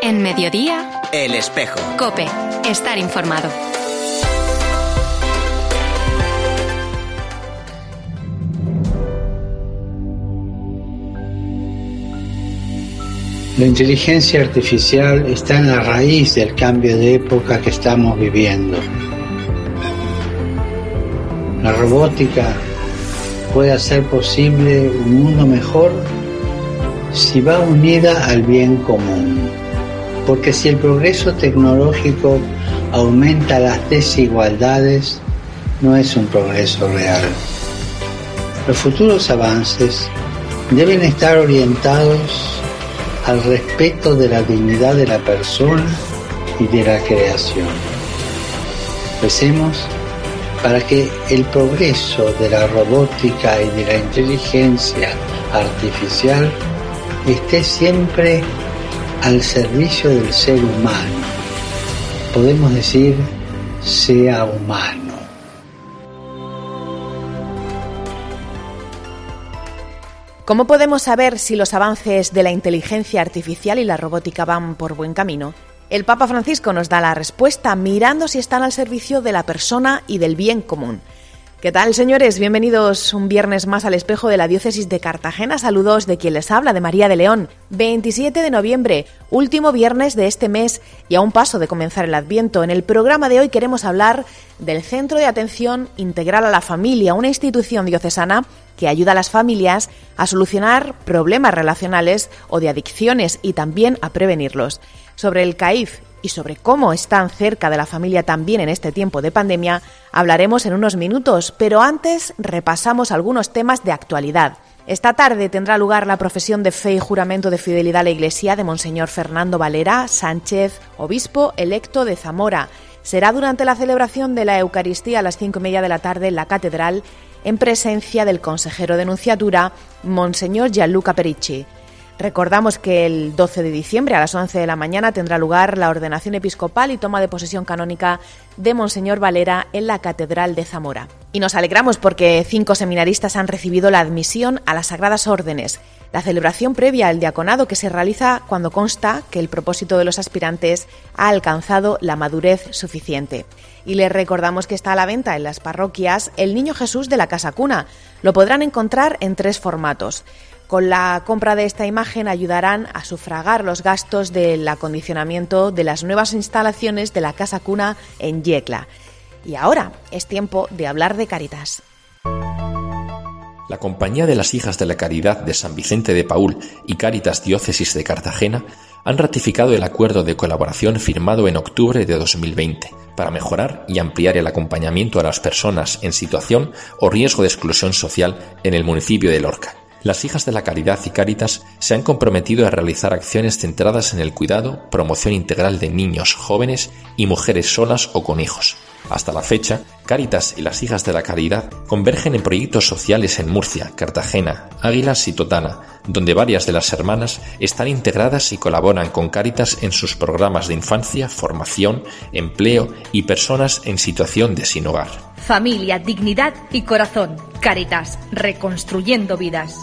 En Mediodía, El Espejo. COPE. Estar informado. La inteligencia artificial está en la raíz del cambio de época que estamos viviendo. La robótica puede hacer posible un mundo mejor si va unida al bien común. Porque si el progreso tecnológico aumenta las desigualdades, no es un progreso real. Los futuros avances deben estar orientados al respeto de la dignidad de la persona y de la creación. Recemos para que el progreso de la robótica y de la inteligencia artificial esté siempre al servicio del ser humano. Podemos decir, sea humano. ¿Cómo podemos saber si los avances de la inteligencia artificial y la robótica van por buen camino? El Papa Francisco nos da la respuesta mirando si están al servicio de la persona y del bien común. ¿Qué tal, señores? Bienvenidos un viernes más al Espejo de la Diócesis de Cartagena. Saludos de quien les habla, de María de León. 27 de noviembre, último viernes de este mes y a un paso de comenzar el Adviento. En el programa de hoy queremos hablar del Centro de Atención Integral a la Familia, una institución diocesana que ayuda a las familias a solucionar problemas relacionales o de adicciones y también a prevenirlos. Sobre el CAIF y sobre cómo están cerca de la familia también en este tiempo de pandemia, hablaremos en unos minutos, pero antes repasamos algunos temas de actualidad. Esta tarde tendrá lugar la profesión de fe y juramento de fidelidad a la Iglesia de Monseñor Fernando Valera Sánchez, obispo electo de Zamora. Será durante la celebración de la Eucaristía a las 5:30 de la tarde en la Catedral, en presencia del consejero de Nunciatura, Monseñor Gianluca Pericci. Recordamos que el 12 de diciembre a las 11 de la mañana tendrá lugar la ordenación episcopal y toma de posesión canónica de Monseñor Valera en la Catedral de Zamora. Y nos alegramos porque 5 seminaristas han recibido la admisión a las Sagradas Órdenes, la celebración previa al diaconado que se realiza cuando consta que el propósito de los aspirantes ha alcanzado la madurez suficiente. Y les recordamos que está a la venta en las parroquias el Niño Jesús de la Casa Cuna. Lo podrán encontrar en 3 formatos. Con la compra de esta imagen ayudarán a sufragar los gastos del acondicionamiento de las nuevas instalaciones de la Casa Cuna en Yecla. Y ahora es tiempo de hablar de Cáritas. La Compañía de las Hijas de la Caridad de San Vicente de Paúl y Cáritas Diócesis de Cartagena han ratificado el acuerdo de colaboración firmado en octubre de 2020 para mejorar y ampliar el acompañamiento a las personas en situación o riesgo de exclusión social en el municipio de Lorca. Las Hijas de la Caridad y Cáritas se han comprometido a realizar acciones centradas en el cuidado, promoción integral de niños, jóvenes y mujeres solas o con hijos. Hasta la fecha, Cáritas y las Hijas de la Caridad convergen en proyectos sociales en Murcia, Cartagena, Águilas y Totana, donde varias de las hermanas están integradas y colaboran con Cáritas en sus programas de infancia, formación, empleo y personas en situación de sin hogar. Familia, dignidad y corazón. Cáritas, reconstruyendo vidas.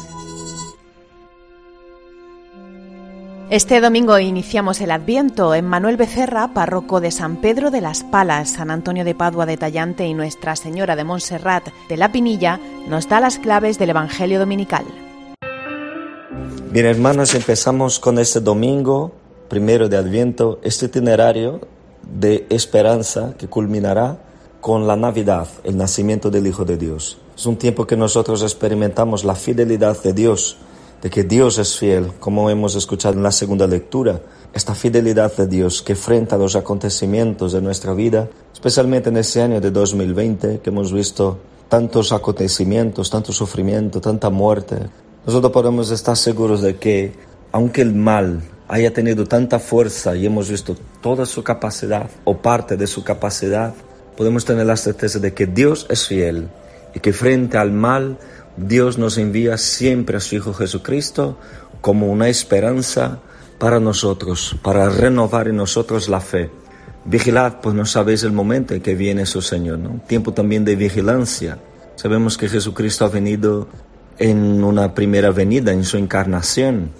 Este domingo iniciamos el Adviento. Emmanuel Becerra, párroco de San Pedro de las Palas, San Antonio de Padua de Tallante y Nuestra Señora de Montserrat de la Pinilla, nos da las claves del Evangelio dominical. Bien, hermanos, empezamos con este domingo, primero de Adviento, este itinerario de esperanza que culminará con la Navidad, el nacimiento del Hijo de Dios. Es un tiempo que nosotros experimentamos la fidelidad de Dios, de que Dios es fiel, como hemos escuchado en la segunda lectura, esta fidelidad de Dios que frente a los acontecimientos de nuestra vida, especialmente en este año de 2020, que hemos visto tantos acontecimientos, tanto sufrimiento, tanta muerte, nosotros podemos estar seguros de que, aunque el mal haya tenido tanta fuerza y hemos visto toda su capacidad o parte de su capacidad, podemos tener la certeza de que Dios es fiel y que frente al mal, Dios nos envía siempre a su Hijo Jesucristo como una esperanza para nosotros, para renovar en nosotros la fe. Vigilad, pues no sabéis el momento en que viene su Señor, ¿no? Tiempo también de vigilancia. Sabemos que Jesucristo ha venido en una primera venida, en su encarnación,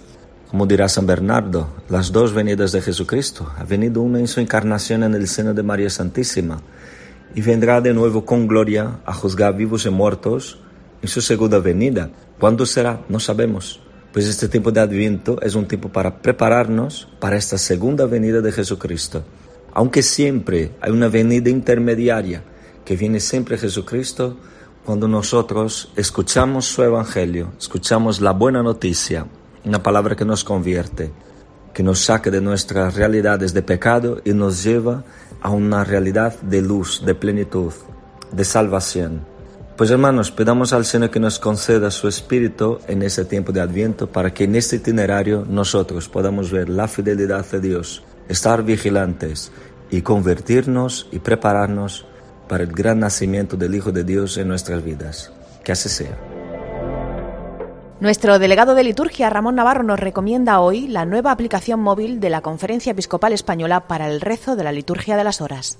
Como dirá San Bernardo, las dos venidas de Jesucristo. Ha venido una en su encarnación en el seno de María Santísima y vendrá de nuevo con gloria a juzgar vivos y muertos en su segunda venida. ¿Cuándo será? No sabemos. Pues este tiempo de Adviento es un tiempo para prepararnos para esta segunda venida de Jesucristo. Aunque siempre hay una venida intermediaria, que viene siempre Jesucristo, cuando nosotros escuchamos su Evangelio, escuchamos la buena noticia, una palabra que nos convierte, que nos saca de nuestras realidades de pecado y nos lleva a una realidad de luz, de plenitud, de salvación. Pues hermanos, pedamos al Señor que nos conceda su Espíritu en este tiempo de Adviento para que en este itinerario nosotros podamos ver la fidelidad de Dios, estar vigilantes y convertirnos y prepararnos para el gran nacimiento del Hijo de Dios en nuestras vidas. Que así sea. Nuestro delegado de liturgia, Ramón Navarro, nos recomienda hoy la nueva aplicación móvil de la Conferencia Episcopal Española para el rezo de la liturgia de las horas.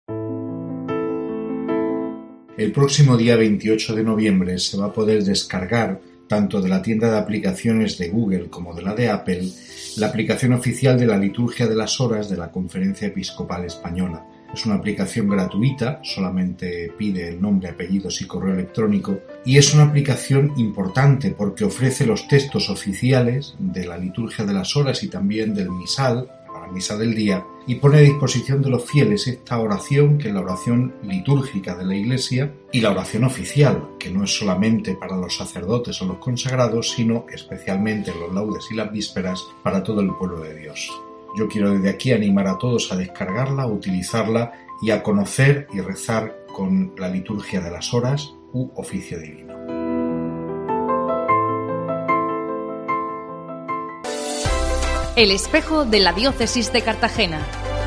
El próximo día 28 de noviembre se va a poder descargar, tanto de la tienda de aplicaciones de Google como de la de Apple, la aplicación oficial de la liturgia de las horas de la Conferencia Episcopal Española. Es una aplicación gratuita, solamente pide el nombre, apellidos y correo electrónico, y es una aplicación importante porque ofrece los textos oficiales de la liturgia de las horas y también del misal, la misa del día, y pone a disposición de los fieles esta oración, que es la oración litúrgica de la Iglesia, y la oración oficial, que no es solamente para los sacerdotes o los consagrados, sino especialmente en los laudes y las vísperas para todo el pueblo de Dios. Yo quiero desde aquí animar a todos a descargarla, a utilizarla y a conocer y rezar con la liturgia de las horas u oficio divino. El espejo de la diócesis de Cartagena.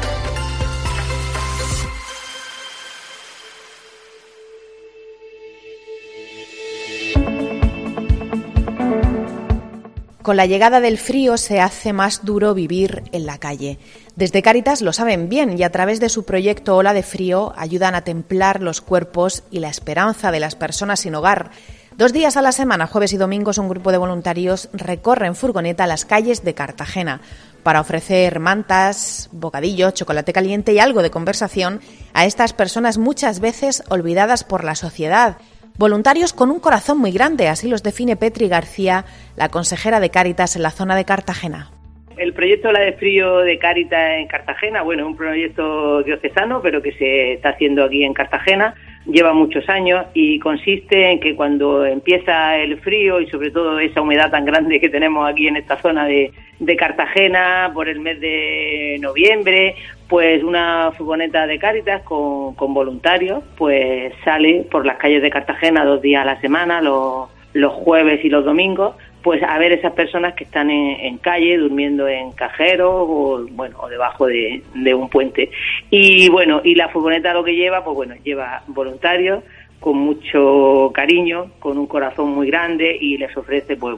Con la llegada del frío se hace más duro vivir en la calle. Desde Cáritas lo saben bien y a través de su proyecto Ola de Frío ayudan a templar los cuerpos y la esperanza de las personas sin hogar. 2 días a la semana, jueves y domingos, un grupo de voluntarios recorre en furgoneta las calles de Cartagena para ofrecer mantas, bocadillos, chocolate caliente y algo de conversación a estas personas muchas veces olvidadas por la sociedad. Voluntarios con un corazón muy grande, así los define Petri García, la consejera de Cáritas en la zona de Cartagena. El proyecto Ola de Frío de Cáritas en Cartagena, bueno, es un proyecto diocesano, pero que se está haciendo aquí en Cartagena, lleva muchos años y consiste en que cuando empieza el frío y sobre todo esa humedad tan grande que tenemos aquí en esta zona de Cartagena por el mes de noviembre, pues una furgoneta de Cáritas con voluntarios pues sale por las calles de Cartagena 2 días a la semana, los jueves y los domingos, pues a ver esas personas que están en calle, durmiendo en cajeros o debajo de un puente. Y bueno, y la furgoneta lo que lleva, pues bueno, lleva voluntarios con mucho cariño, con un corazón muy grande y les ofrece pues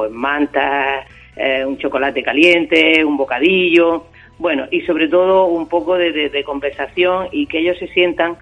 mantas, un chocolate caliente, un bocadillo, bueno, y sobre todo un poco de conversación y que ellos se sientan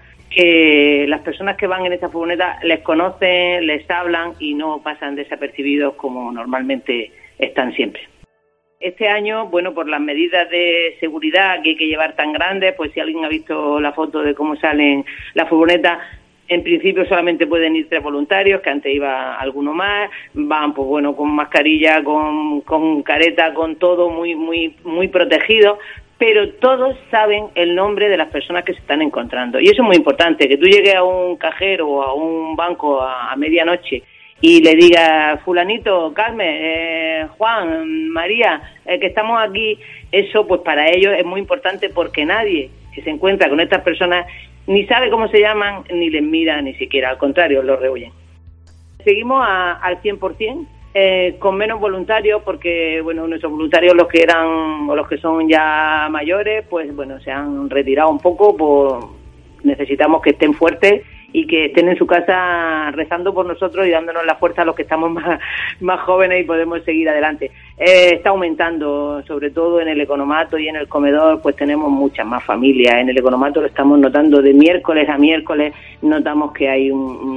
que las personas que van en esta furgoneta les conocen, les hablan y no pasan desapercibidos como normalmente están siempre. Este año, bueno, por las medidas de seguridad que hay que llevar tan grandes, pues si alguien ha visto la foto de cómo salen las furgonetas, en principio solamente pueden ir 3 voluntarios, que antes iba alguno más, van pues bueno con mascarilla, con careta, con todo muy protegido, pero todos saben el nombre de las personas que se están encontrando. Y eso es muy importante, que tú llegues a un cajero o a un banco a medianoche y le digas, fulanito, Carmen, Juan, María, que estamos aquí, eso pues para ellos es muy importante porque nadie que se encuentra con estas personas ni sabe cómo se llaman, ni les mira ni siquiera, al contrario, los rehuyen. Seguimos al 100%. Con menos voluntarios porque bueno, nuestros voluntarios, los que eran o los que son ya mayores, pues bueno, se han retirado un poco, pues necesitamos que estén fuertes y que estén en su casa rezando por nosotros y dándonos la fuerza a los que estamos más jóvenes y podemos seguir adelante. Está aumentando, sobre todo en el economato y en el comedor, pues tenemos muchas más familias. En el economato lo estamos notando de miércoles a miércoles, notamos que hay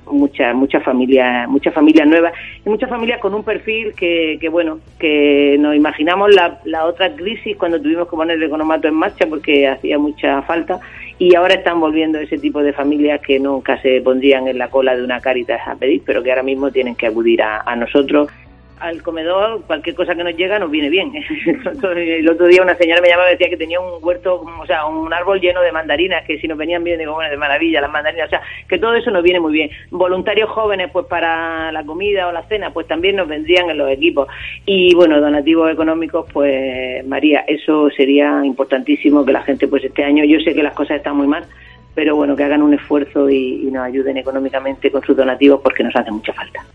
muchas familias nuevas y muchas familias con un perfil que nos imaginamos la otra crisis cuando tuvimos que poner el economato en marcha porque hacía mucha falta, y ahora están volviendo ese tipo de familias que nunca se pondrían en la cola de una Cáritas a pedir, pero que ahora mismo tienen que acudir a nosotros. Al comedor, cualquier cosa que nos llega nos viene bien. El otro día una señora me llamaba y decía que tenía un huerto, o sea, un árbol lleno de mandarinas, que si nos venían bien, digo, bueno, de maravilla, las mandarinas, o sea, que todo eso nos viene muy bien. Voluntarios jóvenes, pues para la comida o la cena, pues también nos vendrían en los equipos. Y bueno, donativos económicos, pues María, eso sería importantísimo que la gente, pues este año, yo sé que las cosas están muy mal, pero bueno, que hagan un esfuerzo y nos ayuden económicamente con sus donativos porque nos hace mucha falta.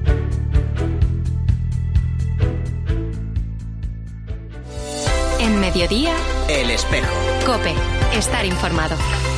En Mediodía, El Espejo. COPE. Estar informado.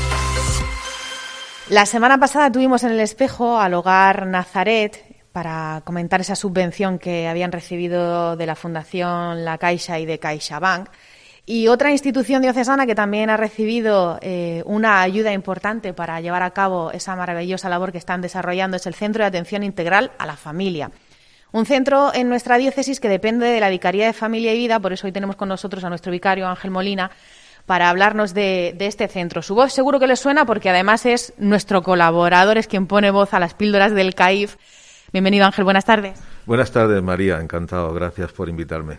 La semana pasada tuvimos en El Espejo al Hogar Nazaret para comentar esa subvención que habían recibido de la Fundación La Caixa y de CaixaBank. Y otra institución diocesana que también ha recibido una ayuda importante para llevar a cabo esa maravillosa labor que están desarrollando es el Centro de Atención Integral a la Familia. Un centro en nuestra diócesis que depende de la Vicaría de Familia y Vida, por eso hoy tenemos con nosotros a nuestro vicario Ángel Molina para hablarnos de este centro. Su voz seguro que les suena porque además es nuestro colaborador, es quien pone voz a las píldoras del CAIF. Bienvenido, Ángel, buenas tardes. Buenas tardes, María, encantado, gracias por invitarme.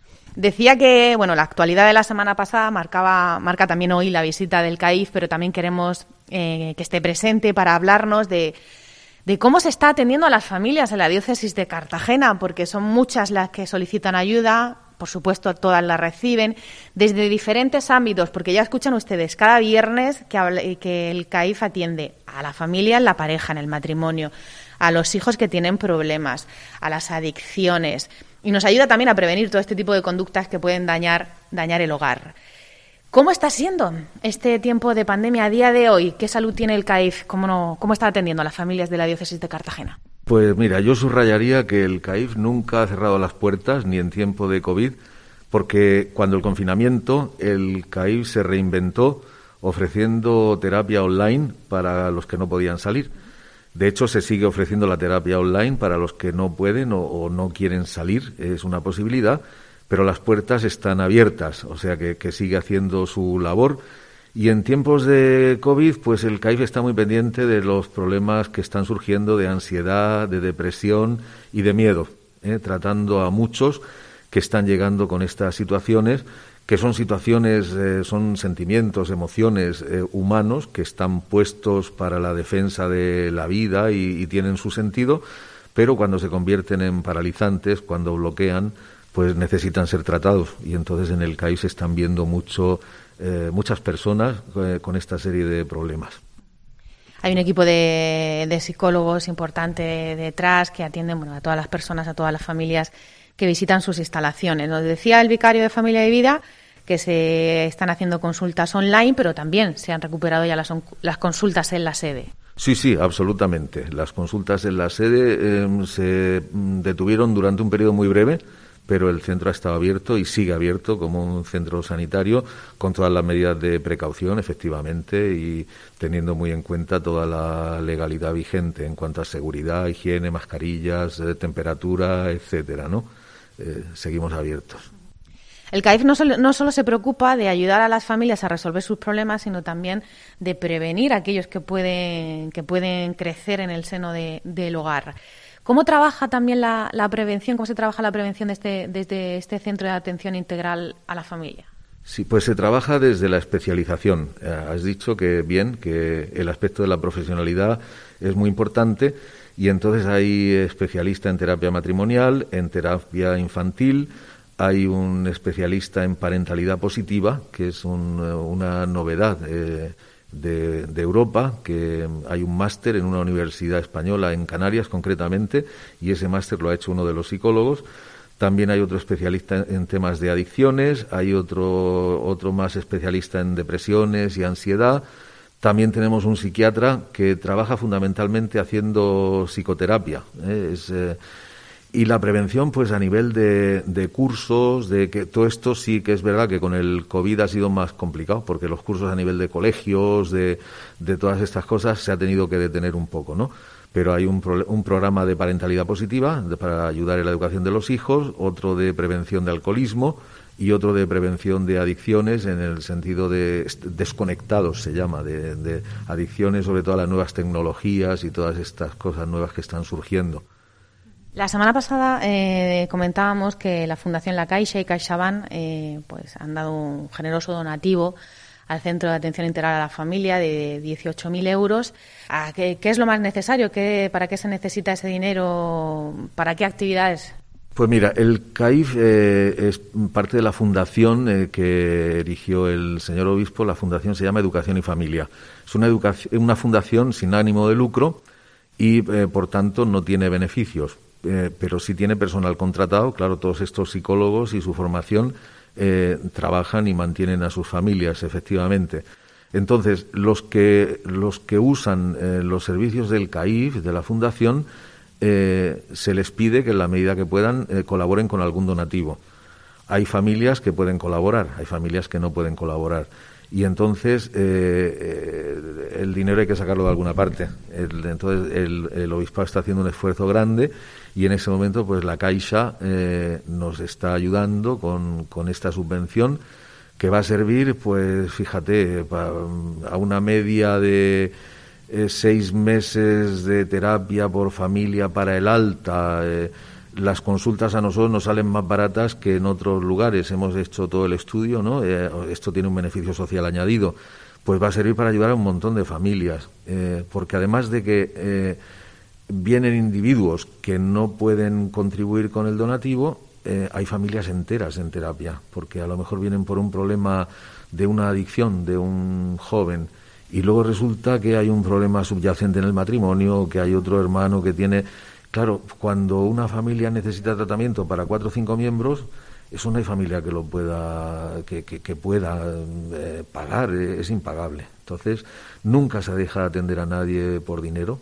Decía que, bueno, la actualidad de la semana pasada marca también hoy la visita del CAIF, pero también queremos que esté presente para hablarnos de cómo se está atendiendo a las familias en la diócesis de Cartagena, porque son muchas las que solicitan ayuda, por supuesto todas la reciben, desde diferentes ámbitos, porque ya escuchan ustedes, cada viernes que el CAIF atiende a la familia en la pareja, en el matrimonio, a los hijos que tienen problemas, a las adicciones, y nos ayuda también a prevenir todo este tipo de conductas que pueden dañar el hogar. ¿Cómo está siendo este tiempo de pandemia a día de hoy? ¿Qué salud tiene el CAIF? ¿Cómo está atendiendo a las familias de la diócesis de Cartagena? Pues mira, yo subrayaría que el CAIF nunca ha cerrado las puertas, ni en tiempo de COVID, porque cuando el confinamiento, el CAIF se reinventó ofreciendo terapia online para los que no podían salir. De hecho, se sigue ofreciendo la terapia online para los que no pueden o no quieren salir, es una posibilidad, pero las puertas están abiertas, o sea que sigue haciendo su labor. Y en tiempos de COVID, pues el CAIF está muy pendiente de los problemas que están surgiendo de ansiedad, de depresión y de miedo, tratando a muchos que están llegando con estas situaciones, que son situaciones, son sentimientos, emociones humanos que están puestos para la defensa de la vida y tienen su sentido, pero cuando se convierten en paralizantes, cuando bloquean, pues necesitan ser tratados. Y entonces en el CAIF se están viendo muchas personas con esta serie de problemas. Hay un equipo de psicólogos importante detrás que atienden a todas las personas, a todas las familias que visitan sus instalaciones. Nos decía el vicario de Familia y Vida que se están haciendo consultas online, pero también se han recuperado ya las consultas en la sede. Sí, absolutamente. Las consultas en la sede se detuvieron durante un periodo muy breve, pero el centro ha estado abierto y sigue abierto como un centro sanitario con todas las medidas de precaución, efectivamente, y teniendo muy en cuenta toda la legalidad vigente en cuanto a seguridad, higiene, mascarillas, temperatura, etcétera, ¿no? Seguimos abiertos. El CAIF no solo se preocupa de ayudar a las familias a resolver sus problemas, sino también de prevenir a aquellos que pueden crecer en el seno del hogar. ¿Cómo trabaja también la prevención? ¿Cómo se trabaja la prevención desde este centro de atención integral a la familia? Sí, pues se trabaja desde la especialización. Has dicho que el aspecto de la profesionalidad es muy importante y entonces hay especialista en terapia matrimonial, en terapia infantil, hay un especialista en parentalidad positiva, que es una novedad de Europa, que hay un máster en una universidad española en Canarias concretamente, y ese máster lo ha hecho uno de los psicólogos. También hay otro especialista en temas de adicciones, hay otro más especialista en depresiones y ansiedad. También tenemos un psiquiatra que trabaja fundamentalmente haciendo psicoterapia, y la prevención, pues a nivel de cursos, de que todo esto sí que es verdad que con el COVID ha sido más complicado, porque los cursos a nivel de colegios, de todas estas cosas, se ha tenido que detener un poco, ¿no? pero hay un programa de parentalidad positiva para ayudar en la educación de los hijos, otro de prevención de alcoholismo y otro de prevención de adicciones, en el sentido de desconectados, se llama, de adicciones, sobre todo a las nuevas tecnologías y todas estas cosas nuevas que están surgiendo. La semana pasada comentábamos que la Fundación La Caixa y CaixaBank pues han dado un generoso donativo al Centro de Atención Integral a la Familia de 18.000 euros. ¿Qué es lo más necesario? ¿Para qué se necesita ese dinero? ¿Para qué actividades? Pues mira, el CAIF es parte de la fundación que erigió el señor obispo. La fundación se llama Educación y Familia. Es una fundación sin ánimo de lucro y, por tanto, no tiene beneficios, pero sí tiene personal contratado. Claro, todos estos psicólogos y su formación trabajan y mantienen a sus familias, efectivamente. Entonces, los que usan los servicios del CAIF, de la fundación, se les pide que en la medida que puedan colaboren con algún donativo. Hay familias que pueden colaborar, hay familias que no pueden colaborar, y entonces el dinero hay que sacarlo de alguna parte. Entonces el obispado está haciendo un esfuerzo grande, y en ese momento pues la Caixa nos está ayudando con esta subvención, que va a servir, pues fíjate, a una media de 6 meses de terapia por familia para el alta. Las consultas a nosotros nos salen más baratas que en otros lugares. Hemos hecho todo el estudio, ¿no? Esto tiene un beneficio social añadido. Pues va a servir para ayudar a un montón de familias, porque además de que vienen individuos que no pueden contribuir con el donativo, hay familias enteras en terapia, porque a lo mejor vienen por un problema de una adicción de un joven, y luego resulta que hay un problema subyacente en el matrimonio, que hay otro hermano que tiene... Claro, cuando una familia necesita tratamiento para 4 o 5 miembros, eso no hay familia que lo pueda pagar, es impagable. Entonces, nunca se deja atender a nadie por dinero,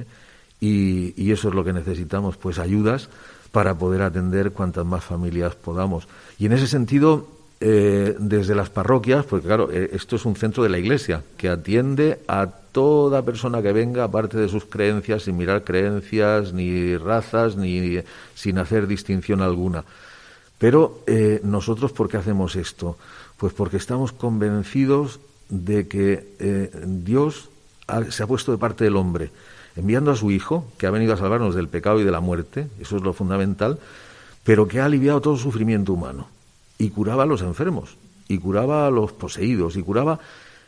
y eso es lo que necesitamos, pues ayudas para poder atender cuantas más familias podamos. Y en ese sentido, desde las parroquias, porque claro, esto es un centro de la Iglesia que atiende a toda persona que venga, aparte de sus creencias, sin mirar creencias, ni razas, ni sin hacer distinción alguna. Pero nosotros, ¿por qué hacemos esto? Pues porque estamos convencidos de que Dios se ha puesto de parte del hombre, enviando a su Hijo, que ha venido a salvarnos del pecado y de la muerte, eso es lo fundamental, pero que ha aliviado todo sufrimiento humano, y curaba a los enfermos, y curaba a los poseídos, y curaba...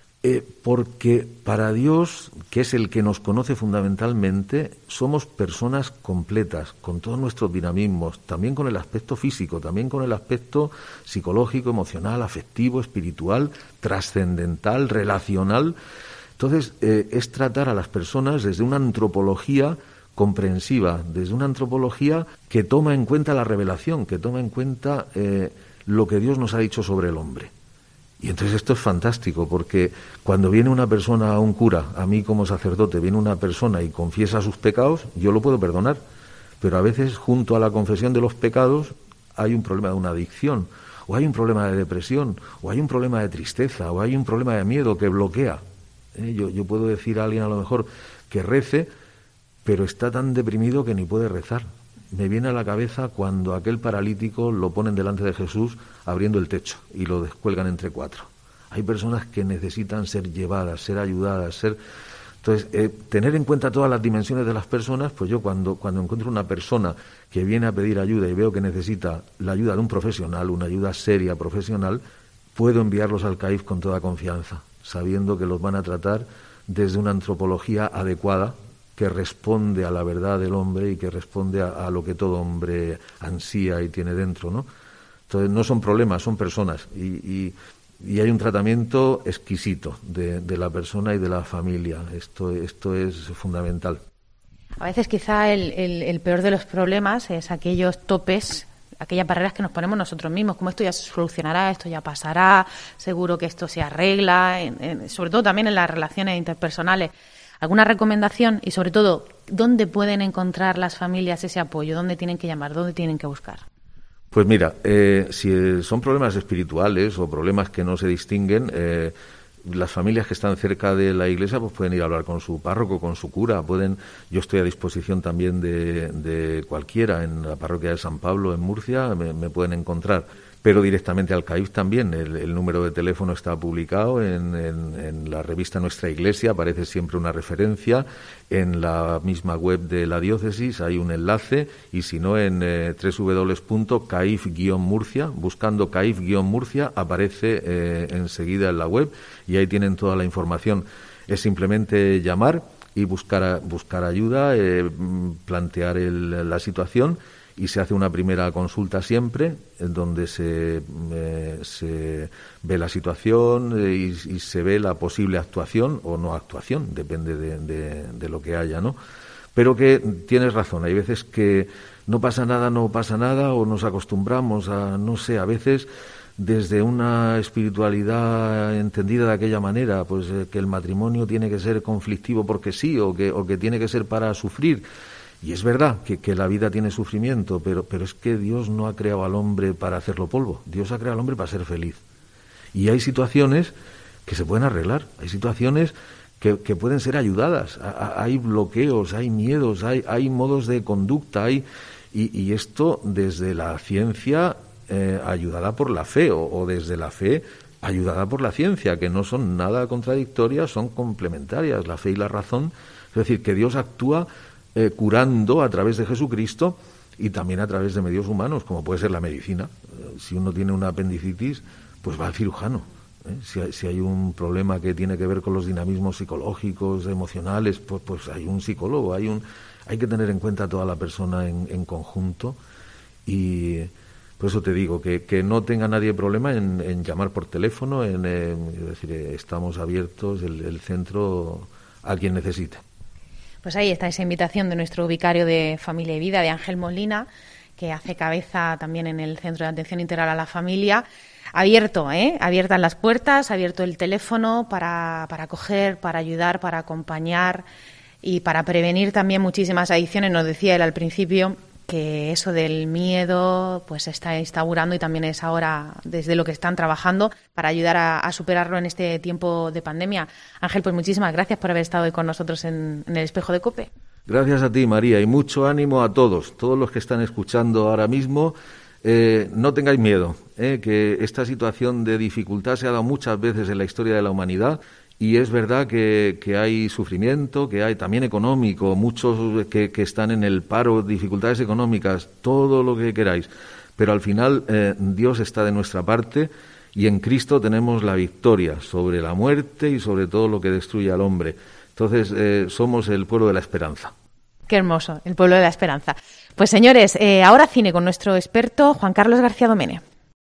porque para Dios, que es el que nos conoce fundamentalmente, somos personas completas, con todos nuestros dinamismos, también con el aspecto físico, también con el aspecto psicológico, emocional, afectivo, espiritual, trascendental, relacional. Entonces, es tratar a las personas desde una antropología comprensiva, desde una antropología que toma en cuenta la revelación, que toma en cuenta lo que Dios nos ha dicho sobre el hombre. Y entonces esto es fantástico, porque cuando viene una persona a un cura, a mí como sacerdote, viene una persona y confiesa sus pecados, yo lo puedo perdonar, pero a veces junto a la confesión de los pecados hay un problema de una adicción, o hay un problema de depresión, o hay un problema de tristeza, o hay un problema de miedo que bloquea. Yo puedo decir a alguien a lo mejor que rece, pero está tan deprimido que ni puede rezar. Me viene a la cabeza cuando aquel paralítico lo ponen delante de Jesús abriendo el techo y lo descuelgan entre 4. Hay personas que necesitan ser llevadas, ser ayudadas, Entonces, tener en cuenta todas las dimensiones de las personas, pues yo cuando encuentro una persona que viene a pedir ayuda y veo que necesita la ayuda de un profesional, una ayuda seria, profesional, puedo enviarlos al CAIF con toda confianza, sabiendo que los van a tratar desde una antropología adecuada, que responde a la verdad del hombre y que responde a lo que todo hombre ansía y tiene dentro, ¿no? Entonces no son problemas, son personas, y hay un tratamiento exquisito de la persona y de la familia. Esto es fundamental. A veces quizá el peor de los problemas es aquellos topes, aquellas barreras que nos ponemos nosotros mismos, como esto ya se solucionará, esto ya pasará, seguro que esto se arregla, sobre todo también en las relaciones interpersonales. ¿Alguna recomendación? Y sobre todo, ¿dónde pueden encontrar las familias ese apoyo? ¿Dónde tienen que llamar? ¿Dónde tienen que buscar? Pues mira, si son problemas espirituales o problemas que no se distinguen, Las familias que están cerca de la iglesia pues pueden ir a hablar con su párroco, con su cura. Yo estoy a disposición también de cualquiera. En la parroquia de San Pablo, en Murcia, me pueden encontrar. Pero directamente al CAIF también. El número de teléfono está publicado en la revista Nuestra Iglesia, aparece siempre una referencia. En la misma web de la diócesis hay un enlace, y si no, en www.caif-murcia, buscando caif-murcia, aparece enseguida en la web, y ahí tienen toda la información. Es simplemente llamar y buscar ayuda, plantear la situación, y se hace una primera consulta siempre, en donde se ve la situación y se ve la posible actuación o no actuación, depende de lo que haya, ¿no? Pero que tienes razón, hay veces que no pasa nada, o nos acostumbramos a, no sé, a veces desde una espiritualidad entendida de aquella manera, pues que el matrimonio tiene que ser conflictivo porque sí, o que tiene que ser para sufrir. Y es verdad que la vida tiene sufrimiento, pero es que Dios no ha creado al hombre para hacerlo polvo. Dios ha creado al hombre para ser feliz. Y hay situaciones que se pueden arreglar, hay situaciones que pueden ser ayudadas. Hay bloqueos, hay miedos, hay modos de conducta, y esto desde la ciencia ayudada por la fe, o desde la fe ayudada por la ciencia, que no son nada contradictorias, son complementarias, la fe y la razón. Es decir, que Dios actúa curando a través de Jesucristo, y también a través de medios humanos, como puede ser la medicina. Si uno tiene una apendicitis, pues va al cirujano. Si hay un problema que tiene que ver con los dinamismos psicológicos, emocionales, pues hay un psicólogo. Hay que tener en cuenta a toda la persona en conjunto, y por eso te digo que no tenga nadie problema en llamar por teléfono, es decir, estamos abiertos, el centro, a quien necesite. Pues ahí está esa invitación de nuestro vicario de Familia y Vida, de Ángel Molina, que hace cabeza también en el Centro de Atención Integral a la Familia. Abiertas las puertas, abierto el teléfono para acoger, para ayudar, para acompañar y para prevenir también muchísimas adicciones. Nos decía él al principio que eso del miedo pues se está instaurando, y también es ahora desde lo que están trabajando para ayudar a superarlo en este tiempo de pandemia. Ángel, pues muchísimas gracias por haber estado hoy con nosotros en el Espejo de COPE. Gracias a ti, María, y mucho ánimo a todos los que están escuchando ahora mismo. No tengáis miedo, que esta situación de dificultad se ha dado muchas veces en la historia de la humanidad. Y es verdad que hay sufrimiento, que hay también económico, muchos que están en el paro, dificultades económicas, todo lo que queráis. Pero al final Dios está de nuestra parte, y en Cristo tenemos la victoria sobre la muerte y sobre todo lo que destruye al hombre. Entonces somos el pueblo de la esperanza. Qué hermoso, el pueblo de la esperanza. Pues señores, ahora cine con nuestro experto Juan Carlos García Domene.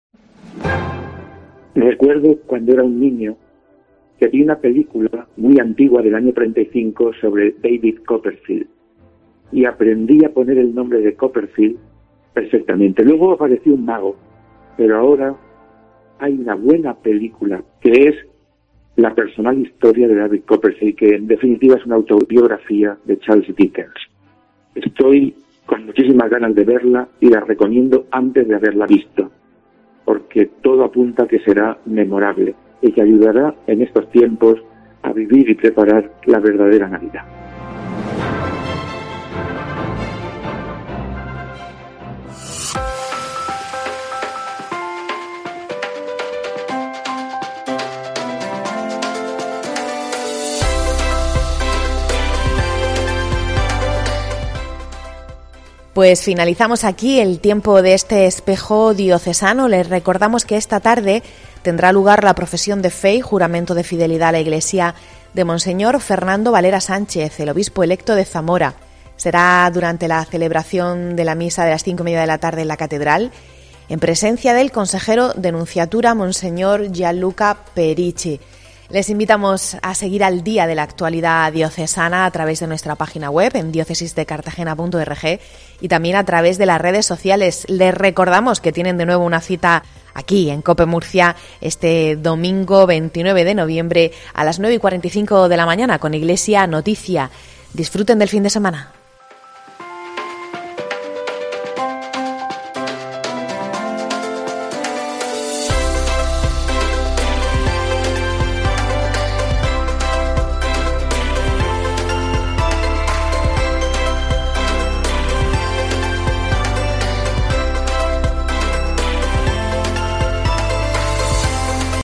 Recuerdo cuando era un niño que vi una película muy antigua del año 35 sobre David Copperfield, y aprendí a poner el nombre de Copperfield perfectamente. Luego apareció un mago, pero ahora hay una buena película que es la personal historia de David Copperfield, que en definitiva es una autobiografía de Charles Dickens. Estoy con muchísimas ganas de verla y la recomiendo antes de haberla visto, porque todo apunta a que será memorable y que ayudará en estos tiempos a vivir y preparar la verdadera Navidad. Pues finalizamos aquí el tiempo de este espejo diocesano. Les recordamos que esta tarde tendrá lugar la profesión de fe y juramento de fidelidad a la Iglesia de Monseñor Fernando Valera Sánchez, el obispo electo de Zamora. Será durante la celebración de la misa de las 5:30 de la tarde en la catedral, en presencia del consejero de Nunciatura, Monseñor Gianluca Perici. Les invitamos a seguir al día de la actualidad diocesana a través de nuestra página web en diocesisdecartagena.org y también a través de las redes sociales. Les recordamos que tienen de nuevo una cita aquí en COPE Murcia este domingo 29 de noviembre a las 9:45 de la mañana con Iglesia Noticia. Disfruten del fin de semana.